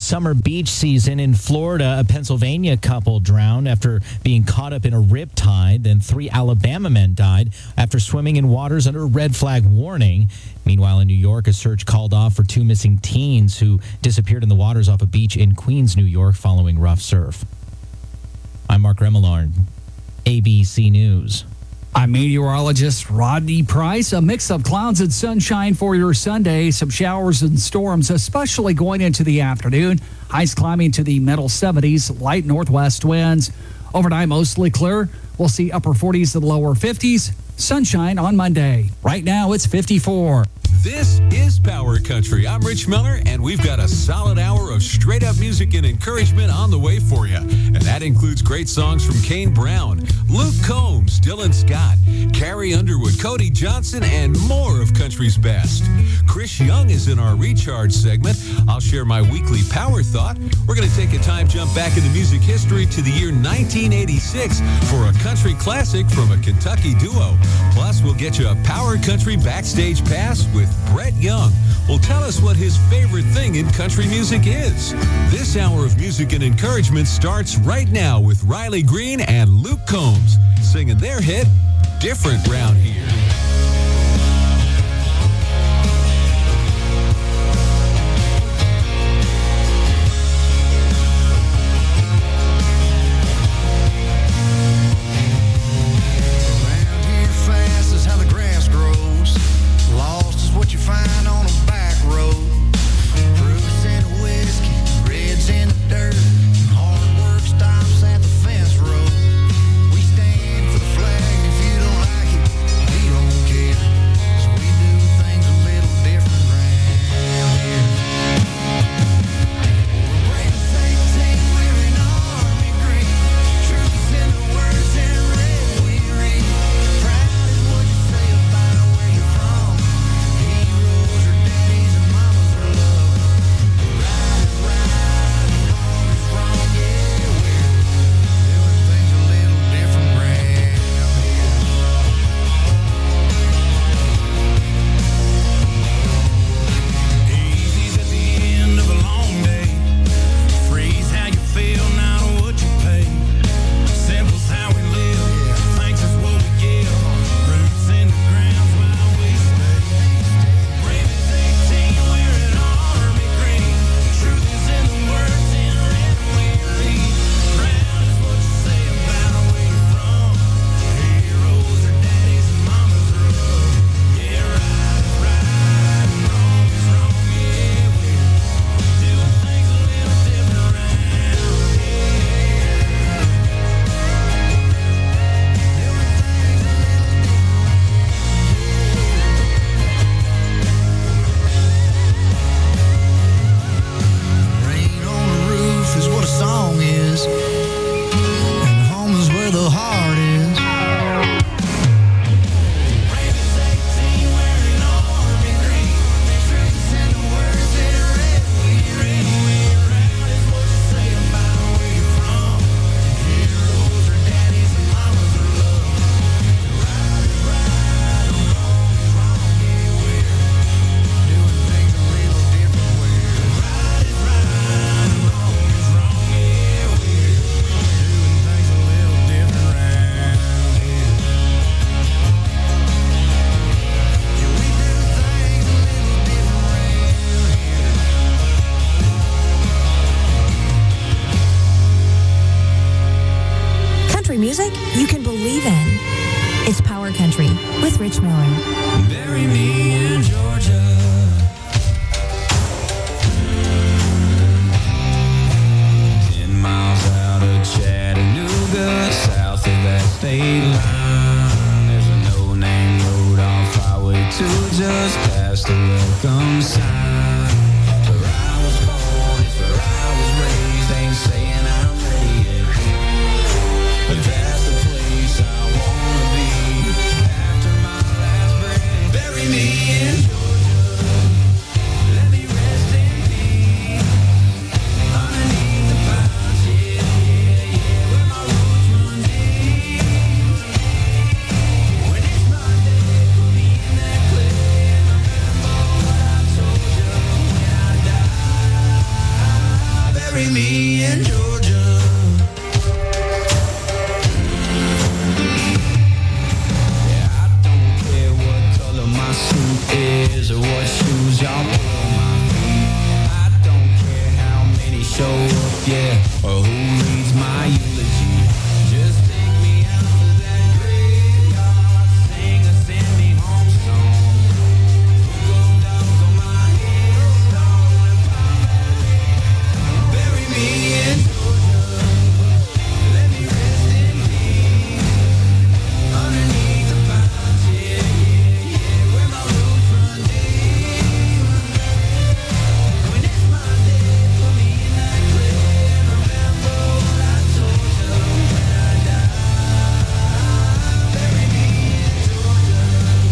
summer beach season in Florida. A Pennsylvania couple drowned after being caught up in a riptide. Then 3 Alabama men died after swimming in waters under a red flag warning. Meanwhile, in New York, a search called off for 2 missing teens who disappeared in the waters off a beach in Queens, New York, following rough surf. I'm Mark Remillard, ABC News. I'm meteorologist Rodney Price. A mix of clouds and sunshine for your Sunday. Some showers and storms, especially going into the afternoon. Highs climbing to the middle 70s, light northwest winds. Overnight, mostly clear. We'll see upper 40s and lower 50s. Sunshine on Monday. Right now, it's 54. This is Power Country. I'm Rich Miller, and we've got a solid hour of straight-up music and encouragement on the way for you. And that includes great songs from Kane Brown, Luke Combs, Dylan Scott, Carrie Underwood, Cody Johnson, and more of country's best. Chris Young is in our Recharge segment. I'll share my weekly Power Thought. We're going to take a time jump back into music history to the year 1986 for a country classic from a Kentucky duo. Plus, we'll get you a Power Country backstage pass with Brett Young will tell us what his favorite thing in country music is. This hour of music and encouragement starts right now with Riley Green and Luke Combs singing their hit, Different Round Here. Music you can believe in. It's Power Country with Rich Miller. Bury me in Georgia. 10 miles out of Chattanooga, south of that state line. There's a no-name road off Highway 2 just past the welcome sign. Where I was born is where I was raised. Ain't saying I'm ready yet, but that's the place I wanna be after my last breath. Bury me in Georgia. Let me rest in peace underneath the pines, yeah, where my roots run deep. When it's my day, put me in that clay and remember what I told you. Bury me in Georgia. Yeah, I don't care what color my suit is or what shoes y'all put on my feet. I don't care how many show up, yeah, or who reads my eulogy. Just take me out to that graveyard, sing a send me home song. Go dogs on my headstone and pop bury me in Georgia. Let me rest in peace underneath the pines, yeah, yeah, yeah, where my roots run deep. When it's my day, put me in that grave. Remember what I told you when I die. Bury me in Georgia.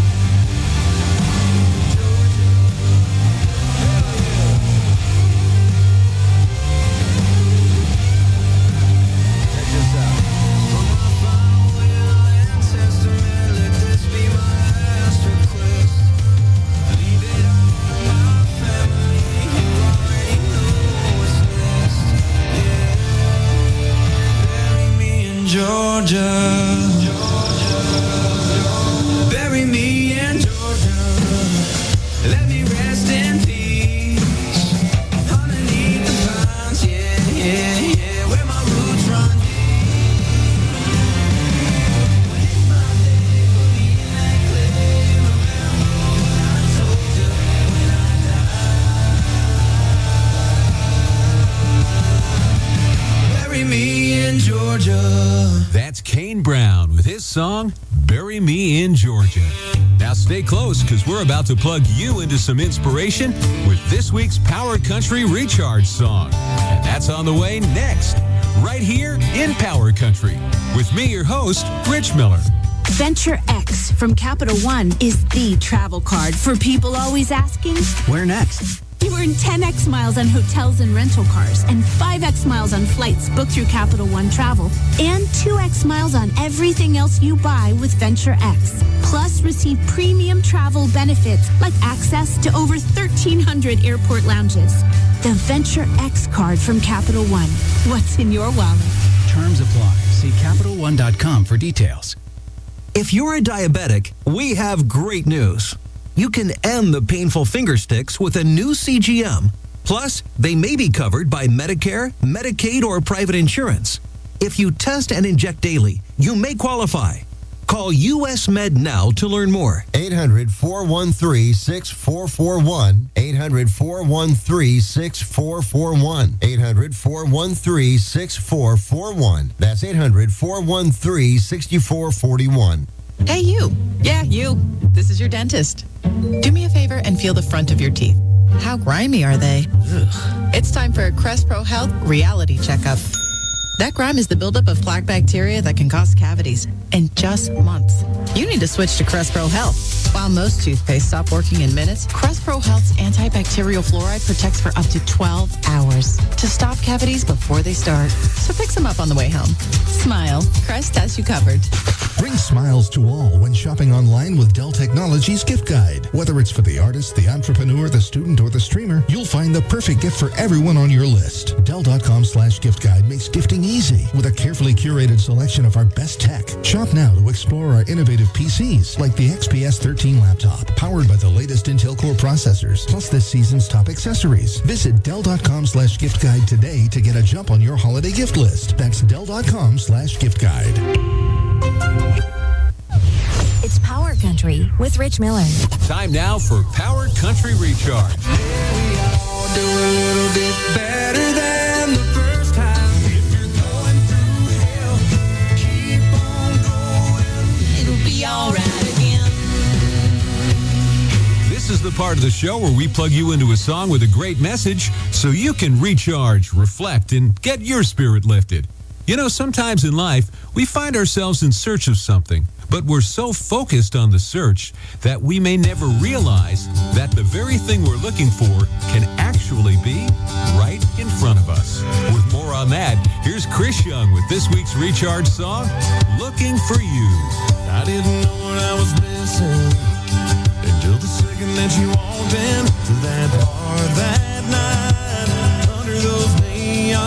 Check this out. For my final will and testament, let this be my last request. Leave it all to my family. You already know what's next. Yeah, bury me in Georgia. Bury me in Georgia. Let me rest in peace underneath the pines. Yeah, yeah, yeah, where my roots run deep. When it's my day, put me in that grave. Remember what I told you when I die. Bury me in Georgia. That's Kane Brown with his song, Bury Me in Georgia. Now stay close because we're about to plug you into some inspiration with this week's Power Country Recharge song. And that's on the way next, right here in Power Country. With me, your host, Rich Miller. Venture X from Capital One is the travel card for people always asking, Where next? you earn 10x miles on hotels and rental cars and 5x miles on flights booked through Capital One Travel and 2x miles on everything else you buy with Venture X. Plus, receive premium travel benefits like access to over 1,300 airport lounges. The Venture X card from Capital One. What's in your wallet? Terms apply. See CapitalOne.com for details. If you're a diabetic, we have great news. You can end the painful finger sticks with a new CGM. Plus, they may be covered by Medicare, Medicaid, or private insurance. If you test and inject daily, you may qualify. Call US Med now to learn more. 800-413-6441. 800-413-6441. 800-413-6441. That's 800-413-6441. Hey, you. Yeah, you. This is your dentist. Do me a favor and feel the front of your teeth. How grimy are they? Ugh. It's time for a Crest Pro Health reality checkup. That grime is the buildup of plaque bacteria that can cause cavities in just months. You need to switch to Crest Pro Health. While most toothpaste stop working in minutes, Crest Pro Health's antibacterial fluoride protects for up to 12 hours to stop cavities before they start. So pick some up on the way home. Smile. Crest has you covered. Bring smiles to all when shopping online with Dell Technologies Gift Guide. Whether it's for the artist, the entrepreneur, the student, or the streamer, you'll find the perfect gift for everyone on your list. Dell.com/gift guide makes gifting easy with a carefully curated selection of our best tech. Shop now to explore our innovative PCs like the XPS 13 laptop, powered by the latest Intel Core processors, plus this season's top accessories. Visit Dell.com/gift guide today to get a jump on your holiday gift list. That's Dell.com/gift guide. It's Power Country with Rich Miller. Time now for Power Country Recharge. We all do a little bit better than the first time. If you're going through hell, keep on going. It'll be all right again. This is the part of the show where we plug you into a song with a great message so you can recharge, reflect, and get your spirit lifted. You know, sometimes in life, we find ourselves in search of something, but we're so focused on the search that we may never realize that the very thing we're looking for can actually be right in front of us. With more on that, here's Chris Young with this week's Recharge song, Looking for You. I didn't know what I was missing until the second that you walked into that bar that night. Under those neon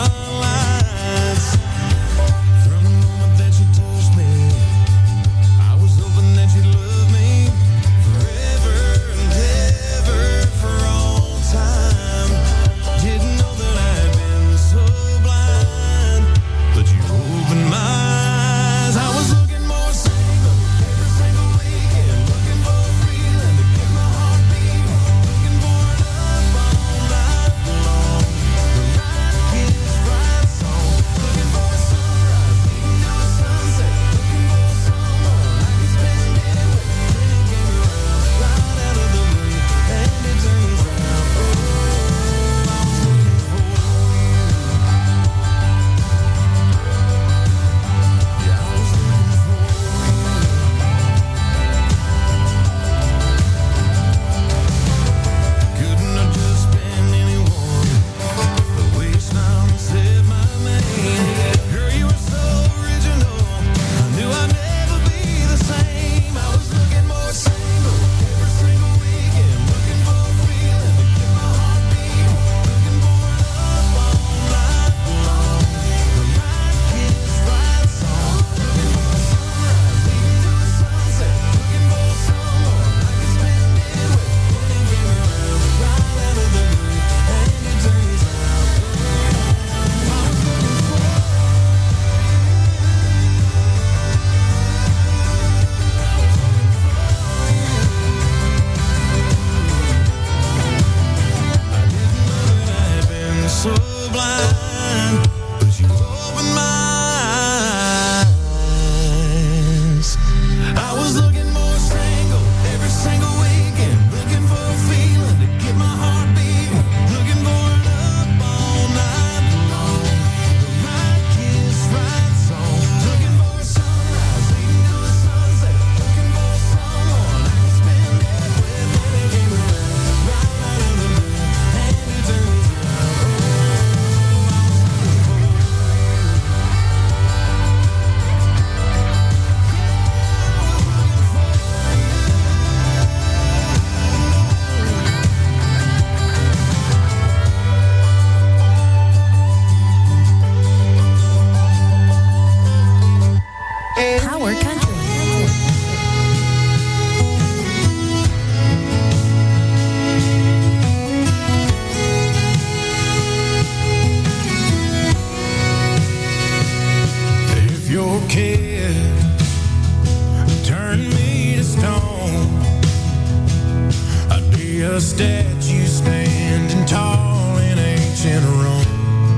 kiss turned me to stone. I'd be a statue standing tall in ancient Rome.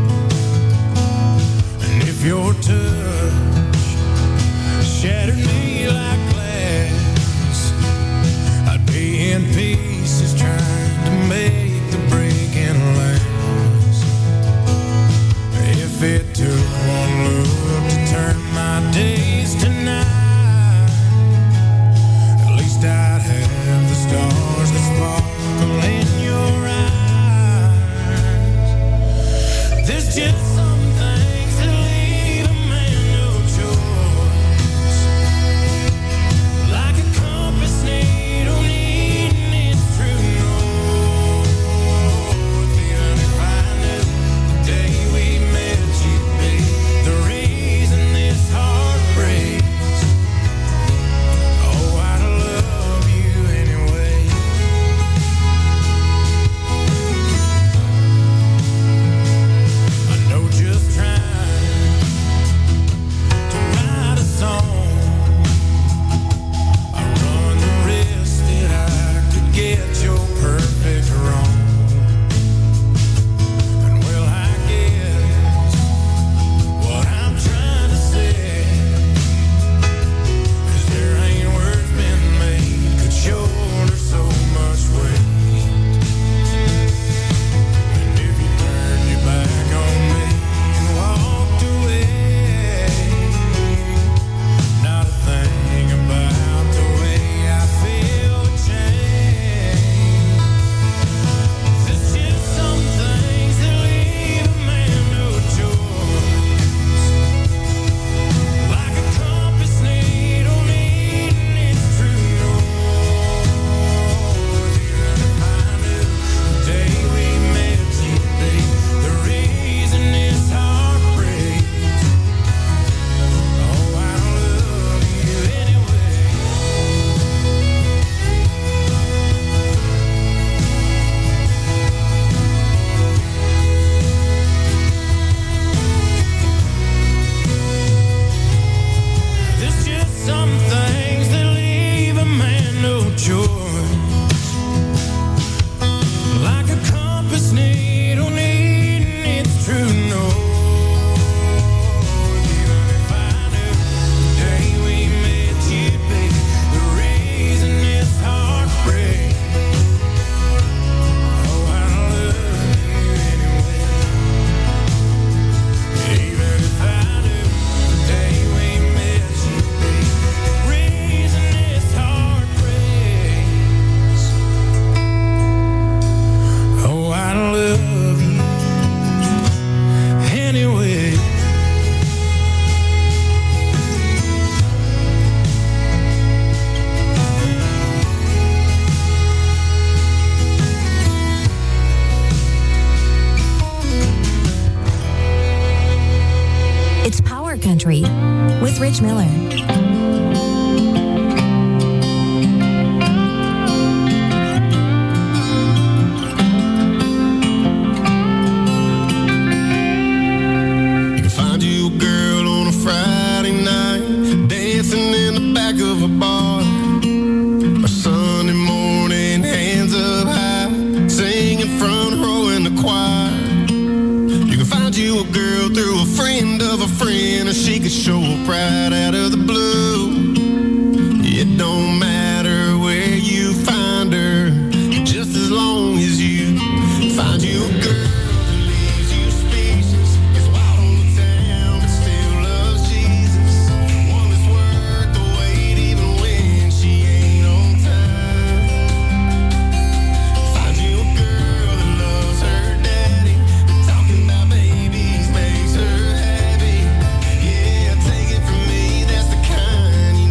And if your touch shattered me like glass, I'd be in pieces trying to make the breaking last. If it took one look to turn my days to night, at least I'd have the stars that sparkle in your eyes. There's just some things that leave a man no choice, like a compass needle needing its true north. Even if I knew the day we met you'd be the reason this heart breaks, oh, I'd love you anyway. I know just trying to write a song, I run the risk that I could get your perfect wrong. And well, I guess what I'm trying to say is there ain't words been made could shoulder so much weight. And if you turned your back on me and walked away, not a thing about the way I feel would change. There's just some things that leave a man no choice, like a compass needle needing its true north. Even if I knew the day we met you'd be the reason this heart breaks, oh, I love you anyway. There's just some things that leave a man no choice, like a compass needle needing its true north. Even if I knew the day we met you'd be the reason this heart breaks, oh, I love you anyway. Even if I knew the day we met you'd be the reason this heart breaks, oh, I love you anyway. It's Power Country with Rich Miller. You can find you a girl on a Friday night, dancing in the back of a bar, or Sunday morning, hands up high, singing front row in the choir. You can find you a girl through a friend of a friend, or she could show up right out of the blue. It don't matter where you find her, just as long as you find you a girl who leaves you speechless, is wild on the town but still loves Jesus, one that's worth the wait even when she ain't on time. Find you a girl that loves her daddy, talking about babies makes her happy. Yeah, take it from me, that's the kind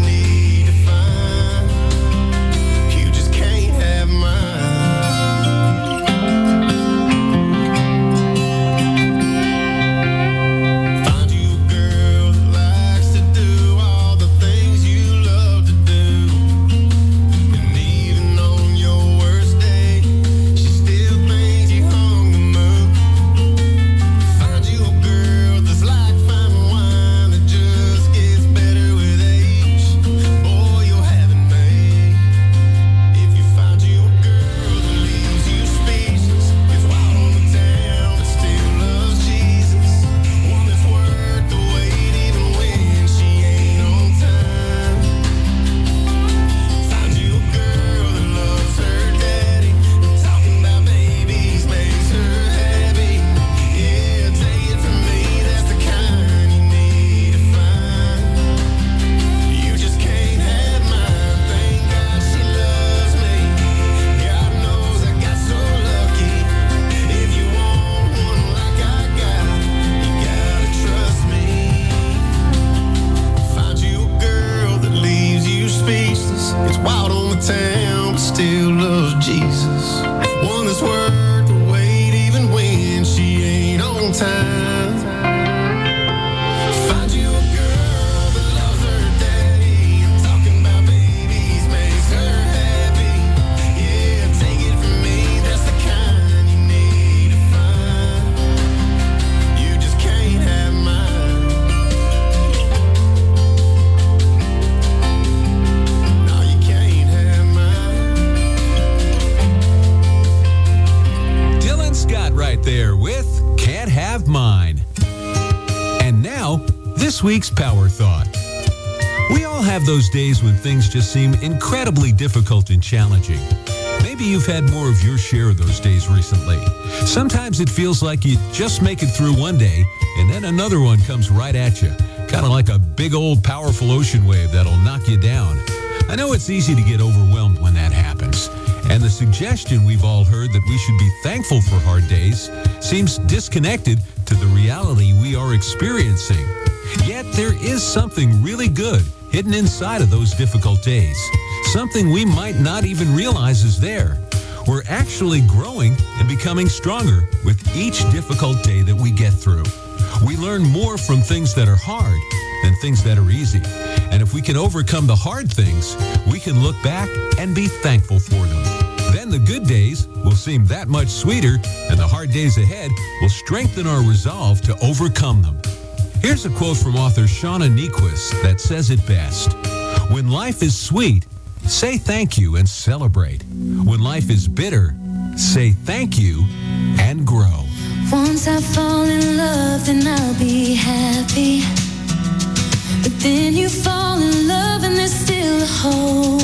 have mine. And now, this week's Power Thought. We all have those days when things just seem incredibly difficult and challenging. Maybe you've had more of your share of those days recently. Sometimes it feels like you just make it through one day, and then another one comes right at you. Kind of like a big old powerful ocean wave that'll knock you down. I know it's easy to get overwhelmed when that happens. And the suggestion we've all heard that we should be thankful for hard days seems disconnected to the reality we are experiencing. Yet there is something really good hidden inside of those difficult days. Something we might not even realize is there. We're actually growing and becoming stronger with each difficult day that we get through. We learn more from things that are hard than things that are easy. And if we can overcome the hard things, we can look back and be thankful for them. Then the good days will seem that much sweeter, and the hard days ahead will strengthen our resolve to overcome them. Here's a quote from author Shauna Niequist that says it best. When life is sweet, say thank you and celebrate. When life is bitter, say thank you and grow. Once I fall in love, then I'll be happy. But then you fall in love and there's still a hole.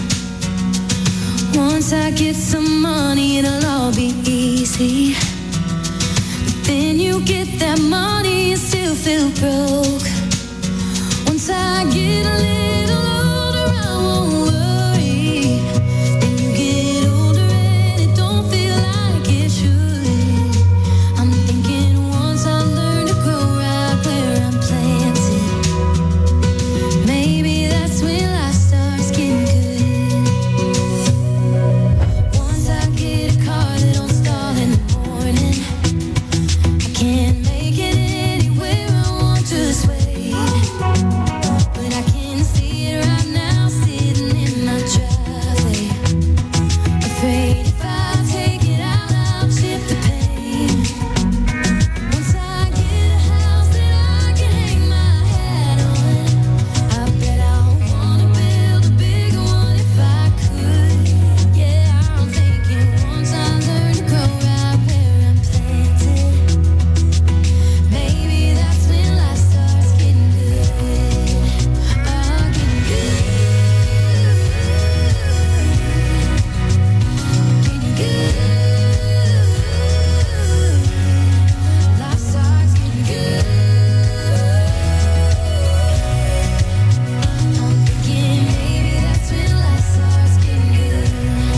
Once I get some money, it'll all be easy. But then you get that money and still feel broke. Once I get a little older, I won't worry. Then you get older and it don't feel like it should. I'm thinking once I learn to grow right where I'm planted, maybe that's when life starts getting good. Once I get a car that don't stall in the morning, I can't make it anywhere I want to sway. But I can see it right now sitting in my driveway. Afraid if I take it out, I'll chip the paint. Once I get a house that I can hang my hat on, I bet I'll wanna build a bigger one if I could. Yeah, I'm thinking once I learn to grow right where I'm planted, maybe that's when life starts getting good. Getting good. Life starts getting good. I'm thinking maybe that's when life starts getting good.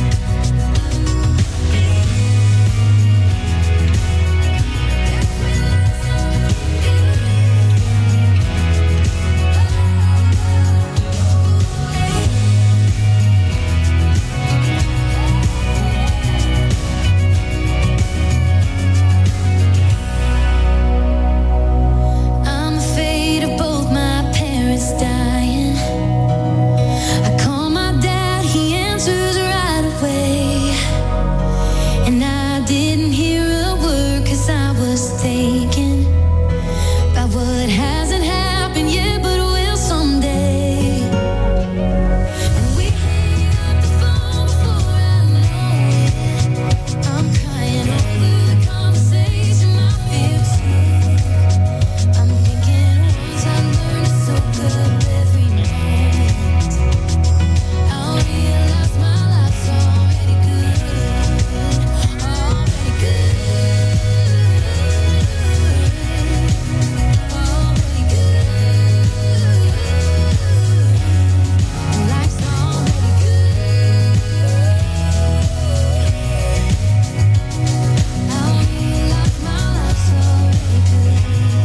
I'm afraid of both my parents dying. I call my dad, he answers right away. And I didn't hear a word 'cause I was thinking about what hasn't happened yet but will someday. And we hang up the phone before I know it. I'm crying over the conversation, I feel sick. I'm thinking once I learn to soak up every moment, I'll realize my life's already good. Already good. Already good. Life's already good. I'll realize my life's already good.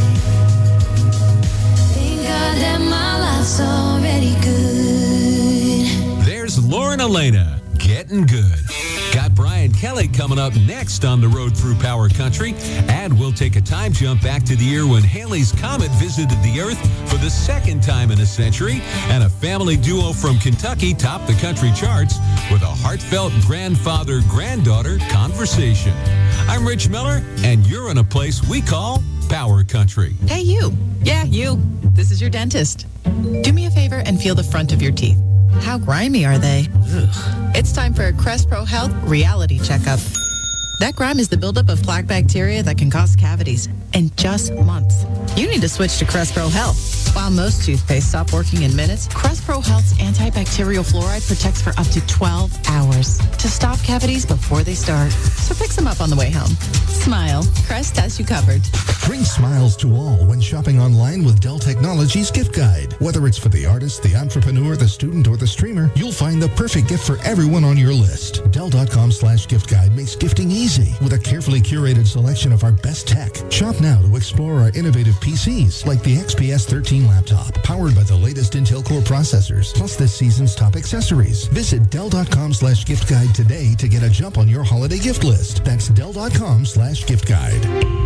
Thank God that my life's already good. There's Lauren Elena, getting good. Got Brian Kelly coming up next on the road through Power Country, and we'll take a time jump back to the year when Halley's Comet visited the Earth for the second time in a century, and a family duo from Kentucky topped the country charts with a heartfelt grandfather-granddaughter conversation. I'm Rich Miller, and you're in a place we call Power Country. Hey, you. Yeah, you. This is your dentist. Do me a favor and feel the front of your teeth. How grimy are they? Ugh. It's time for a Crest Pro Health reality checkup. That grime is the buildup of plaque bacteria that can cause cavities in just months. You need to switch to Crest Pro Health. While most toothpaste stop working in minutes, Crest Pro Health's antibacterial fluoride protects for up to 12 hours to stop cavities before they start. So pick some up on the way home. Smile. Crest has you covered. Bring smiles to all when shopping online with Dell Technologies Gift Guide. Whether it's for the artist, the entrepreneur, the student, or the streamer, you'll find the perfect gift for everyone on your list. Dell.com/gift guide makes gifting easy with a carefully curated selection of our best tech. Shop now to explore our innovative PCs like the XPS 13 laptop, powered by the latest Intel Core processors, plus this season's top accessories. Visit Dell.com/gift guide today to get a jump on your holiday gift list. That's Dell.com/gift guide.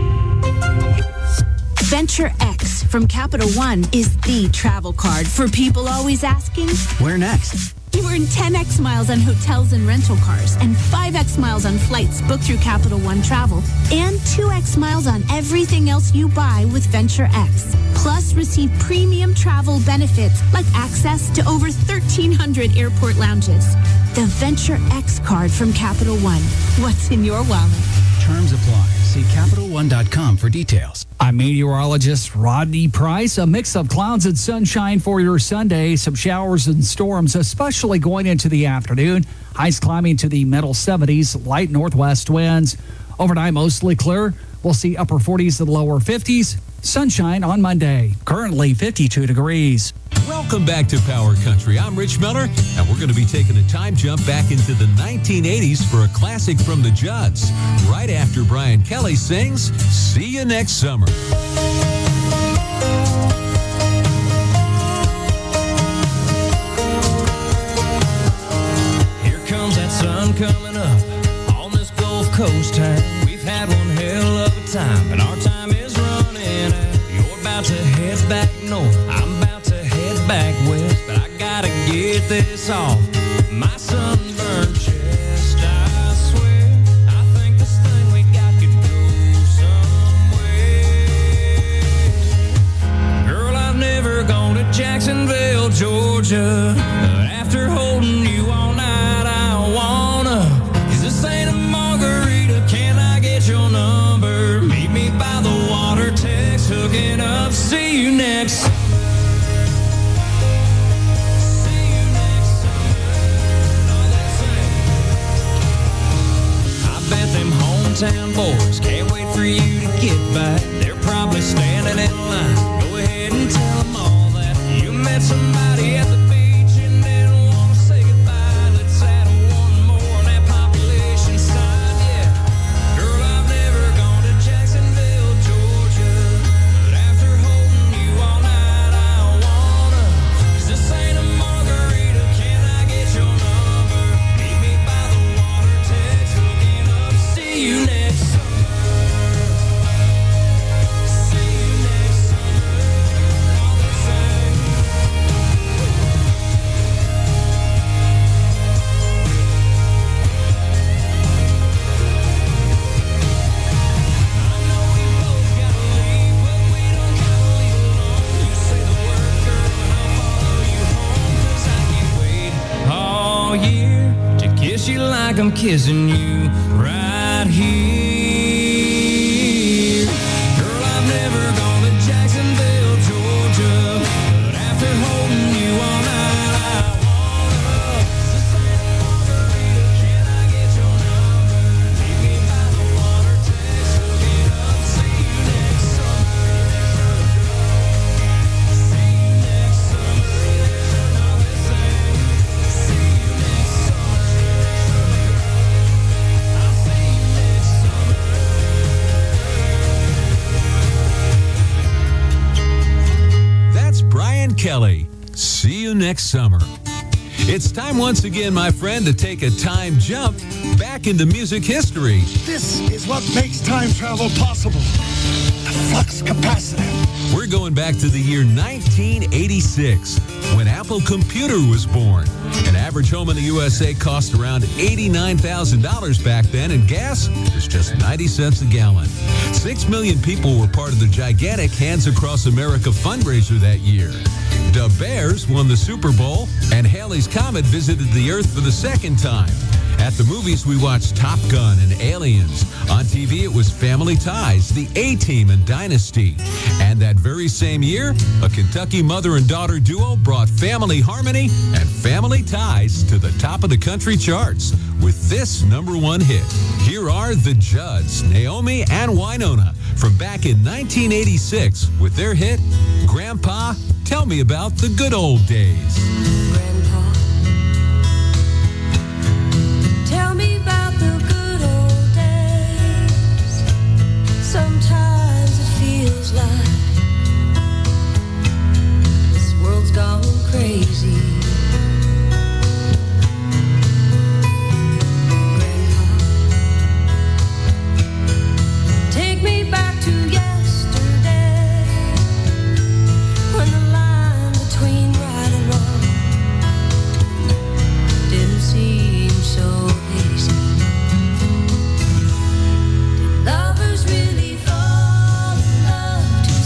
Venture X from Capital One is the travel card for people always asking, where next? You earn 10x miles on hotels and rental cars and 5x miles on flights booked through Capital One Travel and 2x miles on everything else you buy with Venture X. Plus, receive premium travel benefits like access to over 1,300 airport lounges. The Venture X card from Capital One. What's in your wallet? Terms apply. See CapitalOne.com for details. I'm meteorologist Rodney Price. A mix of clouds and sunshine for your Sunday. Some showers and storms, especially going into the afternoon. Highs climbing to the middle 70s, light northwest winds. Overnight, mostly clear. We'll see upper 40s and lower 50s. Sunshine on Monday. Currently 52 degrees. Welcome back to Power Country. I'm Rich Miller, and we're going to be taking a time jump back into the 1980s for a classic from the Judds, right after Brian Kelly sings See You Next Summer. Here comes that sun coming up on this Gulf Coast town. We've had one hell of a time, and our time is running out. You're about to head back north. I'm about to head back west, but I gotta get this off my sunburned chest. I swear, I think this thing we got could go somewhere. Girl, I've never gone to Jacksonville, Georgia, but after holding you all night, I wanna. 'Cause this ain't a margarita, can I get your number? Meet me by the water, text, hooking up, see you next. Hometown boys can't wait for you to get back. They're probably standing in line. Go ahead and tell them all that you met somebody at the beach and didn't want to say goodbye. Let's add one more on that population side. Yeah, girl, I've never gone to Jacksonville, Georgia, but after holding you all night, I wanna. 'Cause this ain't a margarita, can I get your number? Meet me by the water, text, hooking up, see you next summer. See you next summer. All the same. I know we both gotta leave, but we don't gotta leave alone. You say the word, girl, and I'll follow you home. 'Cause I can't wait all year to kiss you like I'm kissing you right here. Girl, I've never gone to Jacksonville, Georgia, but after holding you all night, I wanna. This ain't a margarita, can I get your number? Meet me by the water, text, hooking up, see you next summer. See you next summer, all the same. See you next summer. I'll see you next summer. That's Brian Kelly. See you next summer. It's time once again, my friend, to take a time jump back into music history. This is what makes time travel possible. The flux capacitor. We're going back to the year 1986, when Apple Computer was born. An average home in the USA cost around $89,000 back then, and gas was just 90 cents a gallon. 6 million people were part of the gigantic Hands Across America fundraiser that year. The Bears won the Super Bowl, and Halley's Comet visited the Earth for the second time. At the movies, we watched Top Gun and Aliens. On TV, it was Family Ties, The A-Team, and Dynasty. And that very same year, a Kentucky mother and daughter duo brought Family Harmony and Family Ties to the top of the country charts with this #1 hit. Here are the Judds, Naomi and Wynonna, from back in 1986 with their hit, Grandpa, Tell Me About the Good Old Days. Tell me about the good old days. Sometimes it feels like this world's gone crazy. Grandpa, take me back to yesterday, when the line between right and wrong didn't seem so easy. Did lovers really fall in love too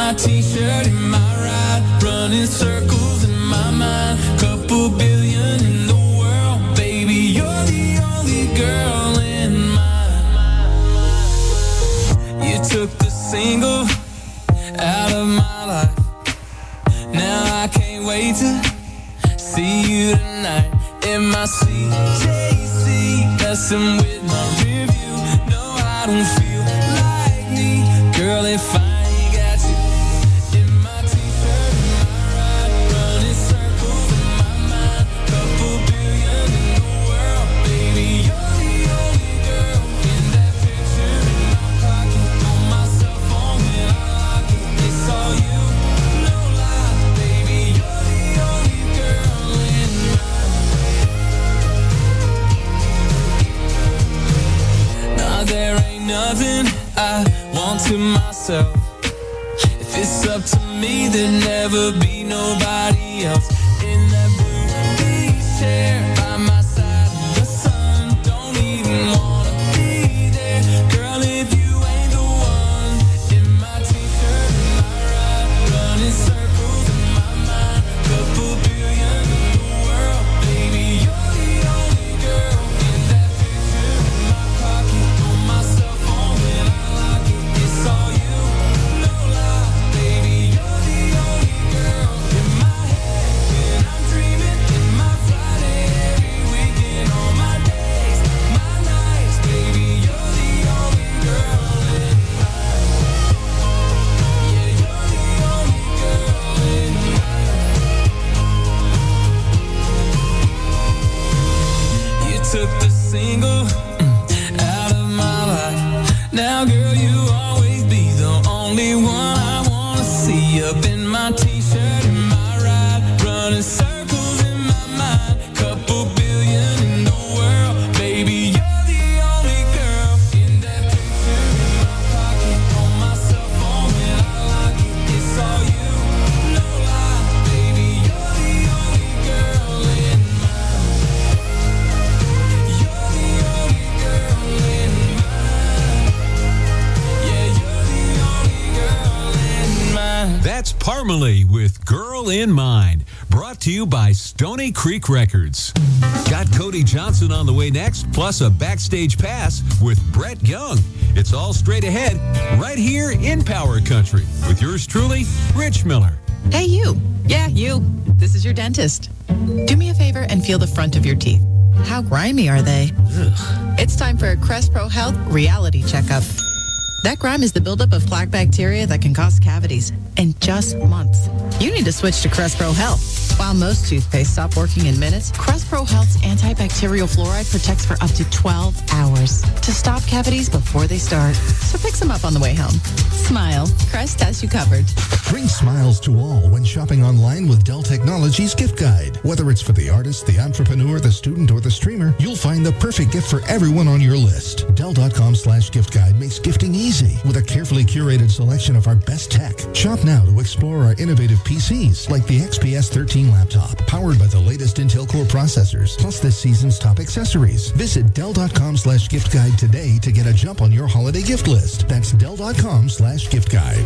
my t-shirt in my ride, running circles in my mind. Couple billion in the world, baby, you're the only girl in mine. You took the single out of my life. Now I can't wait to see you tonight in my CJC, messing with my review. No, I don't feel like me, girl, if I ain't got you in my t-shirt and my ride, running circles in my mind. Couple billion in the world, baby, you're the only girl in that picture in my pocket. On my cell phone when I lock it, it's all you, no lie, baby, you're the only girl in mine. Nah, there ain't nothing I want to myself. If it's up to me, there'd never be nobody else in that blue beach chair by my side. The sun don't even wanna be there, girl, if you ain't the one. In my t-shirt and my ride, running circles in my mind. Couple billion in the world, baby, you're the only girl in that picture in my pocket. On my cell phone when I lock it, it's all you, no lie, baby, you're the only girl in my head when I'm dreaming. In my Friday, every weekend, on my days, my nights, baby, you're the only girl in mine. Yeah, you're the only girl in mine. You took the single out of my life. Now, girl, you always be the only one I wanna see. Up in my t-shirt and my ride, running circles in my mind. Couple billion in the world, baby, you're the only girl in that picture in my pocket. On my cell phone when I lock it, it's all you, no lie, baby, you're the only girl in mine. You're the only girl in mine. Yeah, you're the only girl in mine. That's Parmalee with Girl in Mind, brought to you by Stony Creek Records. Got Cody Johnson on the way next, plus a backstage pass with Brett Young. It's all straight ahead, right here in Power Country, with yours truly, Rich Miller. Hey, you. Yeah, you. This is your dentist. Do me a favor and feel the front of your teeth. How grimy are they? Ugh. It's time for a Crest Pro Health reality checkup. That grime is the buildup of plaque bacteria that can cause cavities in just months. You need to switch to Crest Pro Health. While most toothpaste stop working in minutes, Crest Pro Health's antibacterial fluoride protects for up to 12 hours to stop cavities before they start. So pick some up on the way home. Smile. Crest has you covered. Bring smiles to all when shopping online with Dell Technologies Gift Guide. Whether it's for the artist, the entrepreneur, the student, or the streamer, you'll find the perfect gift for everyone on your list. Dell.com/gift guide makes gifting easy with a carefully curated selection of our best tech. Shop now to explore our innovative PCs like the XPS 13 laptop, powered by the latest Intel Core processors, plus this season's top accessories. Visit Dell.com/gift guide today to get a jump on your holiday gift list. That's Dell.com/gift guide.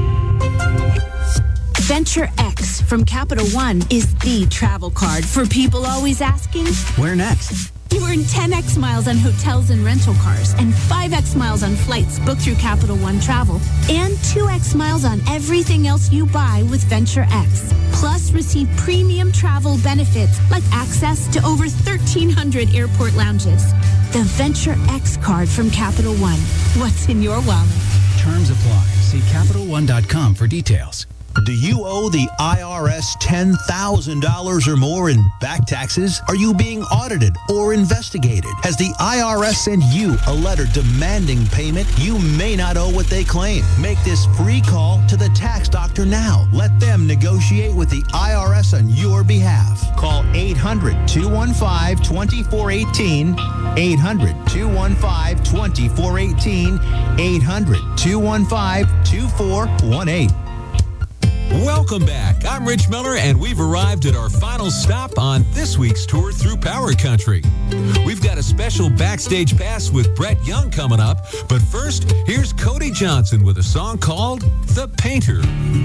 Venture X from Capital One is the travel card for people always asking, where next? You earn 10x miles on hotels and rental cars and 5x miles on flights booked through Capital One Travel and 2x miles on everything else you buy with Venture X. Plus, receive premium travel benefits like access to over 1,300 airport lounges. The Venture X card from Capital One. What's in your wallet? Terms apply. See CapitalOne.com for details. Do you owe the IRS $10,000 or more in back taxes? Are you being audited or investigated? Has the IRS sent you a letter demanding payment? You may not owe what they claim. Make this free call to the tax doctor now. Let them negotiate with the IRS on your behalf. Call 800-215-2418, 800-215-2418, 800-215-2418. Welcome back. I'm Rich Miller, and we've arrived at our final stop on this week's tour through Power Country. We've got a special backstage pass with Brett Young coming up, but first, here's Cody Johnson with a song called The Painter.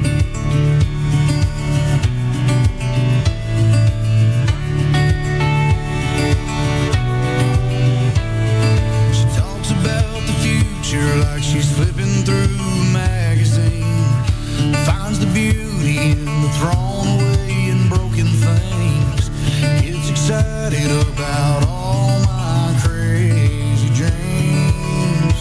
She talks about the future like she's flipping through a magazine, finds the beauty in the thrown away and broken things, gets excited about all my crazy dreams.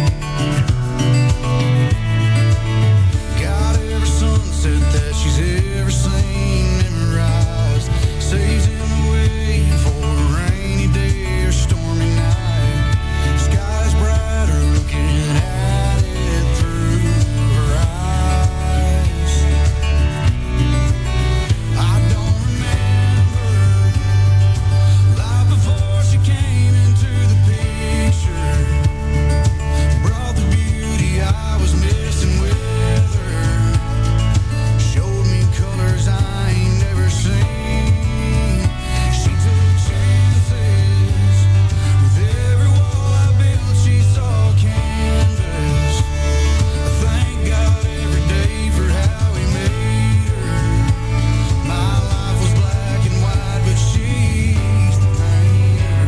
Got every sunset that she's ever seen memorized, saves him away for a rainy day or stormy night. Sky's brighter looking at it through her eyes. I don't remember life before she came into the picture, brought the beauty I was missing with her, showed me colors I ain't never seen. She took chances with every wall I built. She saw canvas. I thank God every day for how He made her. My life was black and white, but she's the painter.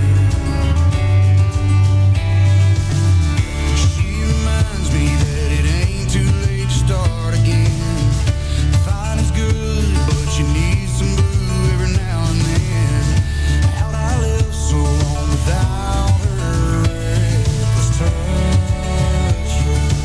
She reminds me that it ain't too late to start again. Fine is good, but you need some blue every now and then. How'd I live so long without her reckless touch?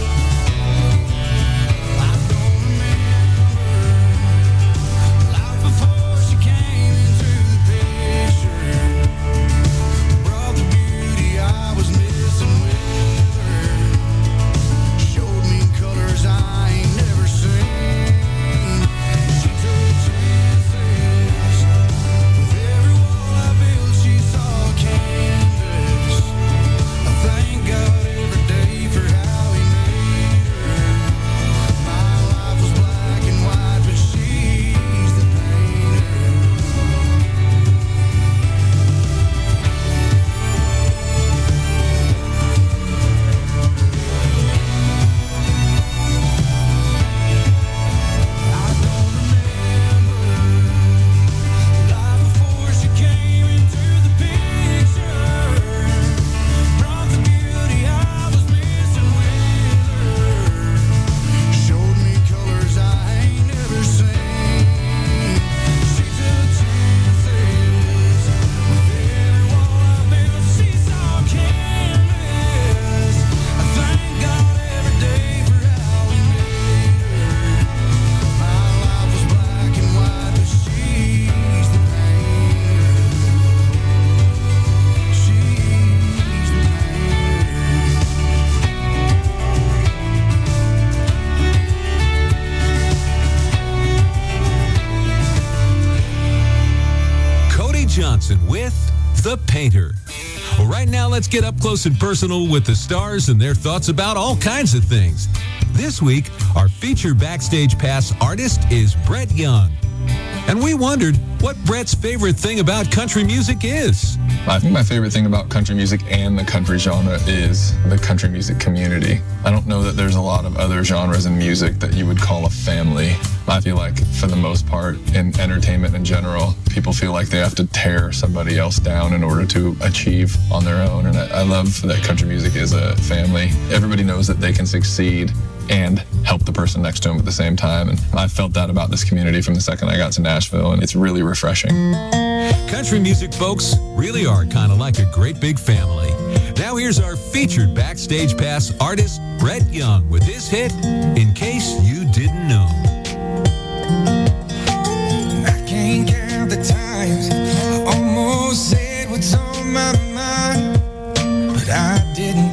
I don't remember life before she came into the picture, brought the beauty I was missing with her, showed me colors I ain't never seen. She took chances with every wall I built. She saw canvas. I thank God every day for how He made her. My life was black and white, but she's the painter. Life before she came into the picture, brought the beauty I was missing with her, showed me colors I ain't never seen. She took chances with every wall I built. She saw canvas. I thank God every day for how He made her. My life was black and white, but she's the painter. She's the Cody Johnson with The Painter. Well, right now, let's get up close and personal with the stars and their thoughts about all kinds of things. This week, our featured backstage pass artist is Brett Young. And we wondered what Brett's favorite thing about country music is. I think my favorite thing about country music and the country genre is the country music community. I don't know that there's a lot of other genres in music that you would call a family. I feel like for the most part in entertainment in general, people feel like they have to tear somebody else down in order to achieve on their own. And I love that country music is a family. Everybody knows that they can succeed and help the person next to them at the same time. And I felt that about this community from the second I got to Nashville, and it's really refreshing. Country music folks really are kind of like a great big family. Now here's our featured backstage pass artist, Brett Young, with his hit, In Case You Didn't Know. I can't count the times I almost said what's on my mind, but I didn't.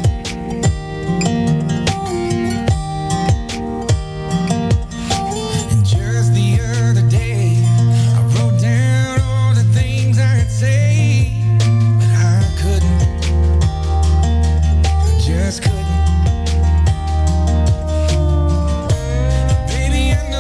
And just the other day, I wrote down all the things I'd say, but I couldn't. I just couldn't. Baby, I know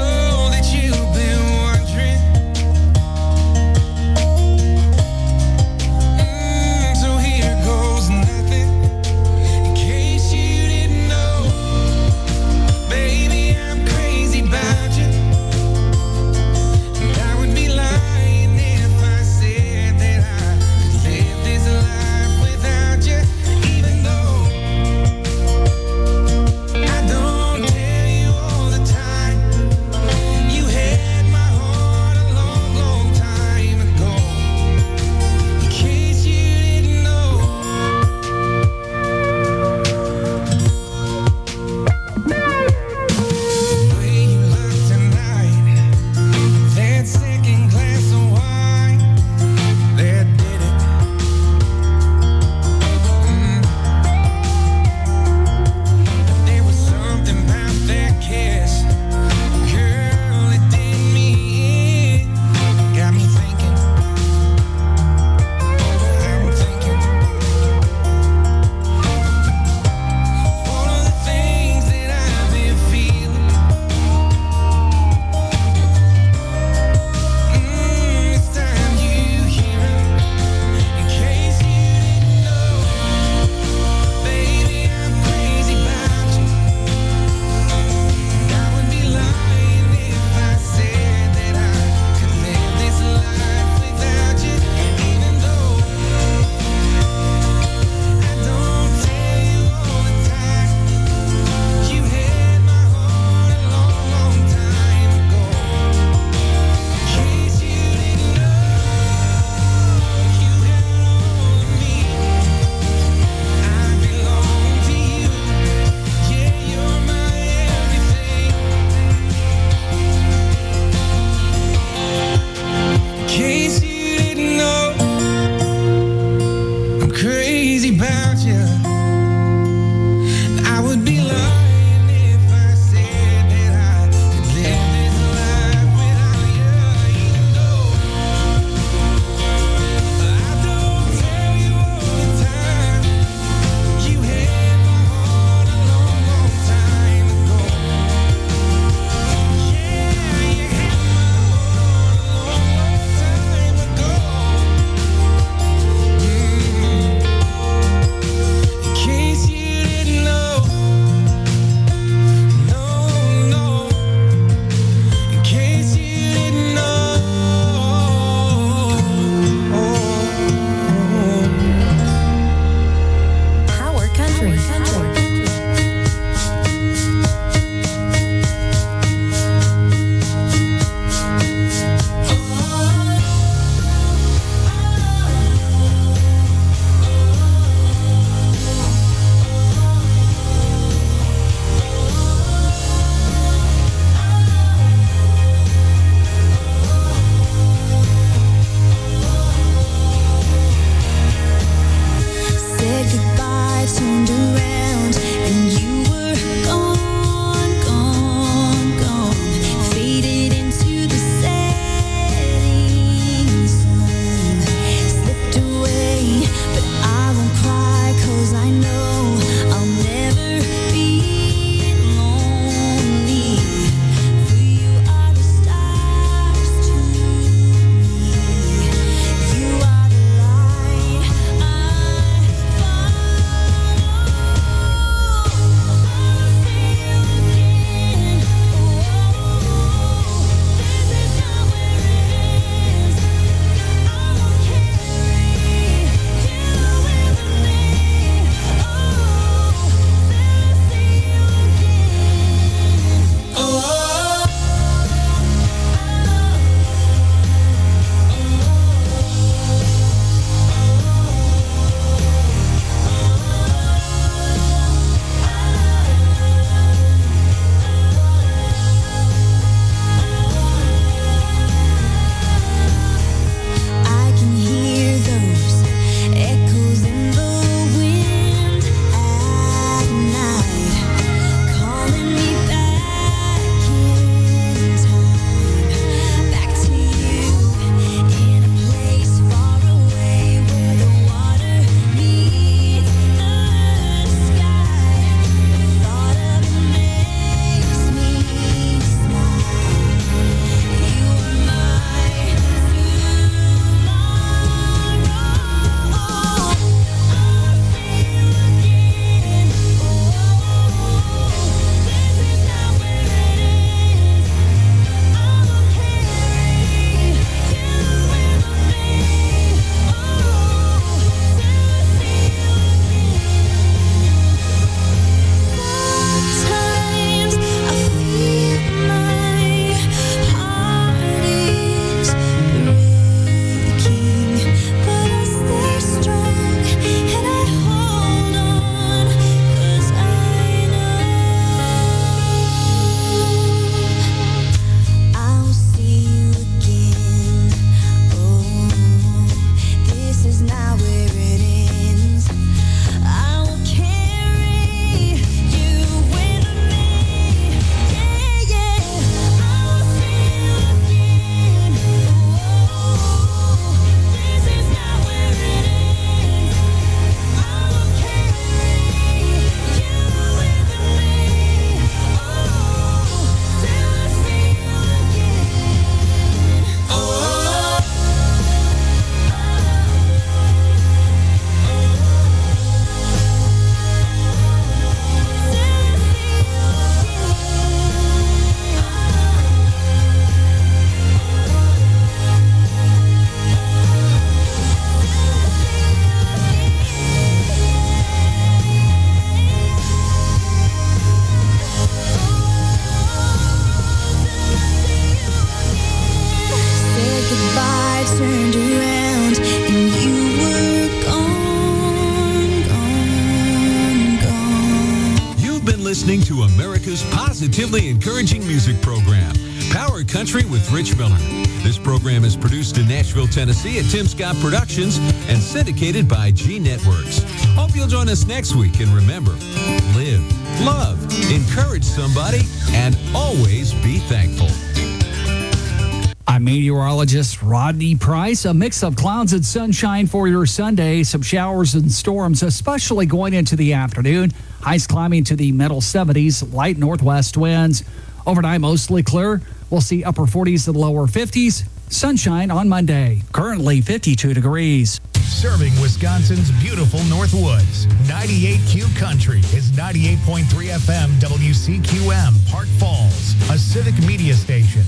positively encouraging music program, Power Country with Rich Miller. This program is produced in Nashville, Tennessee at Tim Scott Productions and syndicated by G Networks. Hope you'll join us next week. And remember, live, love, encourage somebody, and always be thankful. I'm meteorologist Rodney Price. A mix of clouds and sunshine for your Sunday. Some showers and storms, especially going into the afternoon. Highs climbing to the middle 70s, light northwest winds. Overnight, mostly clear. We'll see upper 40s and lower 50s. Sunshine on Monday. Currently 52 degrees. Serving Wisconsin's beautiful North Woods. 98Q Country is 98.3 FM WCQM, Park Falls, a civic media station.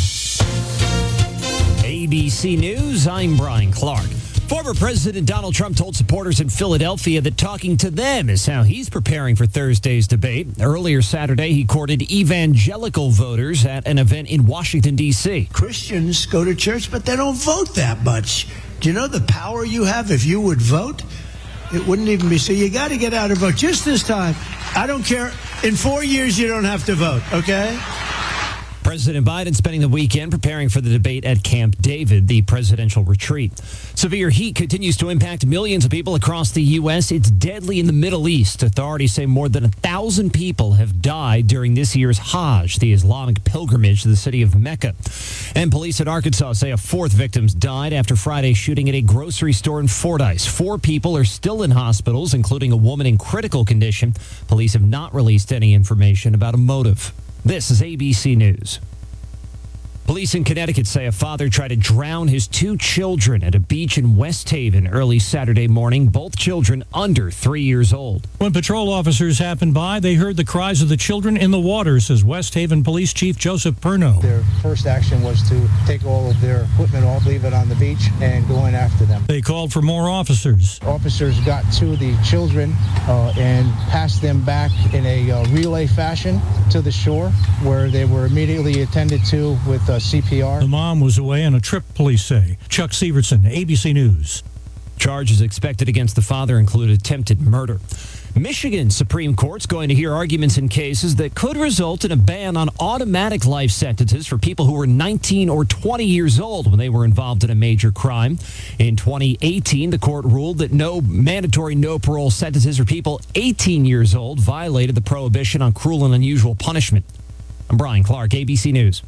ABC News, I'm Brian Clark. Former President Donald Trump told supporters in Philadelphia that talking to them is how he's preparing for Thursday's debate. Earlier Saturday, he courted evangelical voters at an event in Washington, D.C. Christians go to church, but they don't vote that much. Do you know the power you have if you would vote? It wouldn't even be. So you got to get out and vote. Just this time, I don't care. In 4 years, you don't have to vote, okay? President Biden spending the weekend preparing for the debate at Camp David, the presidential retreat. Severe heat continues to impact millions of people across the U.S. It's deadly in the Middle East. Authorities say more than 1,000 people have died during this year's Hajj, the Islamic pilgrimage to the city of Mecca. And police in Arkansas say a fourth victim died after Friday's shooting at a grocery store in Fordyce. 4 people are still in hospitals, including a woman in critical condition. Police have not released any information about a motive. This is ABC News. Police in Connecticut say a father tried to drown his 2 children at a beach in West Haven early Saturday morning, both children under 3 years old. When patrol officers happened by, they heard the cries of the children in the water, says West Haven Police Chief Joseph Perno. Their first action was to take all of their equipment off, leave it on the beach, and go in after them. They called for more officers. Officers got to the children and passed them back in a relay fashion to the shore, where they were immediately attended to with CPR. The mom was away on a trip, police say. Chuck Severson, ABC News. Charges expected against the father include attempted murder. Michigan Supreme Court's going to hear arguments in cases that could result in a ban on automatic life sentences for people who were 19 or 20 years old when they were involved in a major crime. In 2018, the court ruled that no mandatory no parole sentences for people 18 years old violated the prohibition on cruel and unusual punishment. I'm Brian Clark, ABC News.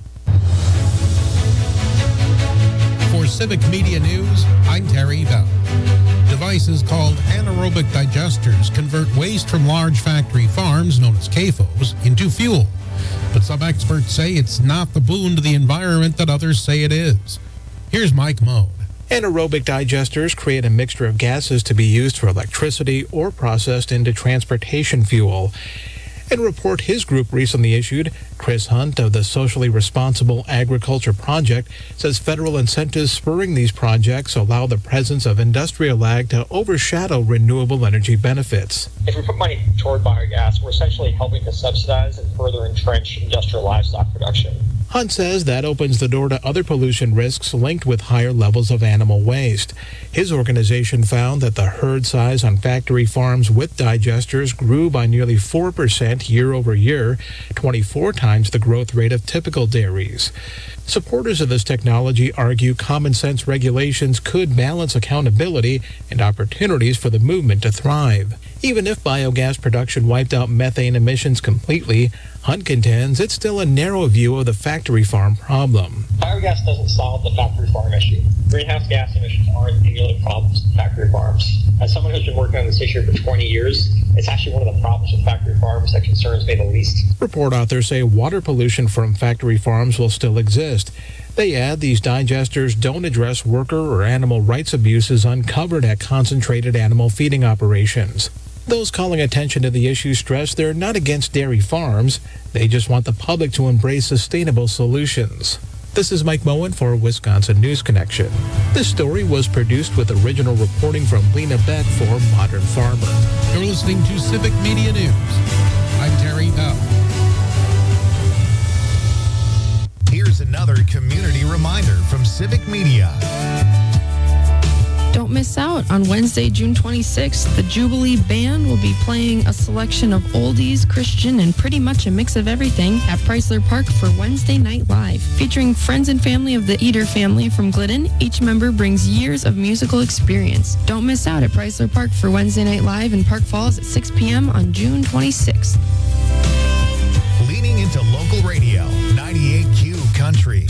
For Civic Media News, I'm Terry Bell. Devices called anaerobic digesters convert waste from large factory farms, known as CAFOs, into fuel. But some experts say it's not the boon to the environment that others say it is. Here's Mike Moan. Anaerobic digesters create a mixture of gases to be used for electricity or processed into transportation fuel. In a report his group recently issued, Chris Hunt of the Socially Responsible Agriculture Project says federal incentives spurring these projects allow the presence of industrial ag to overshadow renewable energy benefits. If we put money toward biogas, we're essentially helping to subsidize and further entrench industrial livestock production. Hunt says that opens the door to other pollution risks linked with higher levels of animal waste. His organization found that the herd size on factory farms with digesters grew by nearly 4% year over year, 24 times the growth rate of typical dairies. Supporters of this technology argue common sense regulations could balance accountability and opportunities for the movement to thrive. Even if biogas production wiped out methane emissions completely, Hunt contends it's still a narrow view of the factory farm problem. Biogas doesn't solve the factory farm issue. Greenhouse gas emissions aren't the only problems with factory farms. As someone who's been working on this issue for 20 years, it's actually one of the problems with factory farms that concerns me the least. Report authors say water pollution from factory farms will still exist. They add these digesters don't address worker or animal rights abuses uncovered at concentrated animal feeding operations. Those calling attention to the issue stress they're not against dairy farms. They just want the public to embrace sustainable solutions. This is Mike Moen for Wisconsin News Connection. This story was produced with original reporting from Lena Beck for Modern Farmer. You're listening to Civic Media News. I'm Terry Bell. Here's another community reminder from Civic Media. Don't miss out. On Wednesday, June 26th, the Jubilee Band will be playing a selection of oldies, Christian, and pretty much a mix of everything at Chrysler Park for Wednesday Night Live. Featuring friends and family of the Eater family from Glidden, each member brings years of musical experience. Don't miss out at Chrysler Park for Wednesday Night Live in Park Falls at 6 p.m. on June 26th. Leaning into local radio, 98Q Country.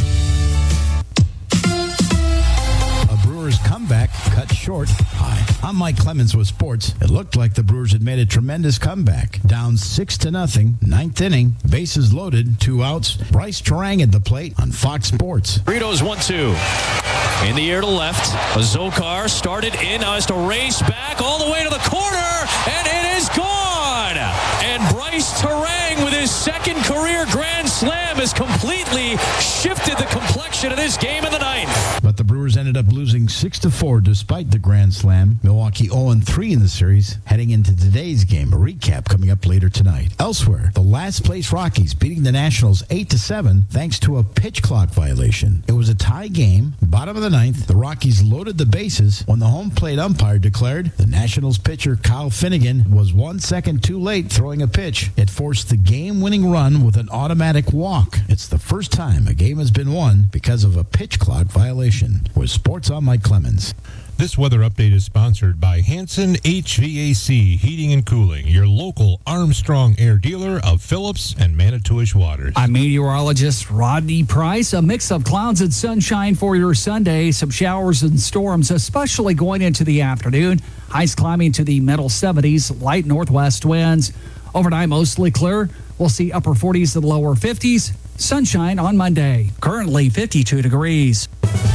Brewers comeback cut short. Hi, I'm Mike Clemens with sports. It looked like the Brewers had made a tremendous comeback. Down 6-0, ninth inning, bases loaded, 2 outs. Bryce Terang at the plate on Fox Sports. Burritos 1-2. In the air to left. Azokar started in, has to race back all the way to the corner, and it is gone. And Bryce Terang with his second career grand slam has completely shifted the complexion of this game in the ninth. But the Brewers ended up losing 6-4 despite the grand slam. Milwaukee 0-3 in the series. Heading into today's game, a recap coming up later tonight. Elsewhere, the last place Rockies beating the Nationals 8-7 thanks to a pitch clock violation. It was a tie game. Bottom of the ninth, the Rockies loaded the bases when the home plate umpire declared the Nationals pitcher Kyle Finnegan was 1 second too late throwing a pitch. It forced the game-winning run with an automatic walk. It's the first time a game has been won because of a pitch clock violation. With Sports, I'm Mike Clemens. This weather update is sponsored by Hanson HVAC Heating and Cooling, your local Armstrong Air dealer of Phillips and Manitowish waters. I'm meteorologist Rodney Price. A mix of clouds and sunshine for your Sunday. Some showers and storms, especially going into the afternoon. Highs climbing to the middle 70s, light northwest winds. Overnight, mostly clear. We'll see upper 40s and lower 50s. Sunshine on Monday. Currently 52 degrees.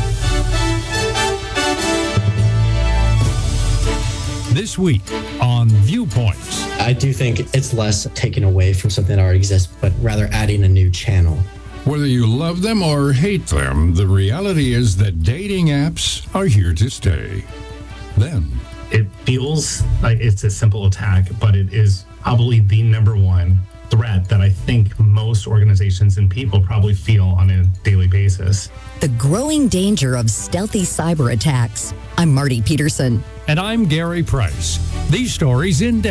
This week on Viewpoints. I do think it's less taken away from something that already exists, but rather adding a new channel. Whether you love them or hate them, the reality is that dating apps are here to stay. Then, it feels like it's a simple attack, but it is probably the number one threat that I think most organizations and people probably feel on a daily basis. The growing danger of stealthy cyber attacks. I'm Marty Peterson. And I'm Gary Price. These stories in depth.